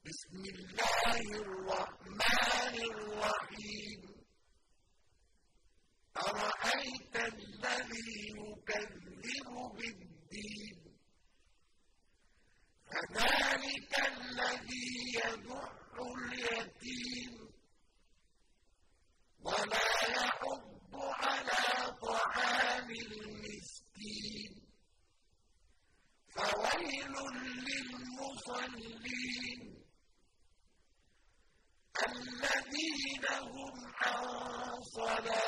بسم الله الرحمن الرحيم أرأيت الذي يكذب بالدين فذلك الذي يدع اليتيم ولا يحض على طعام المسكين فويل للمصلين الذين هم عن صلاتهم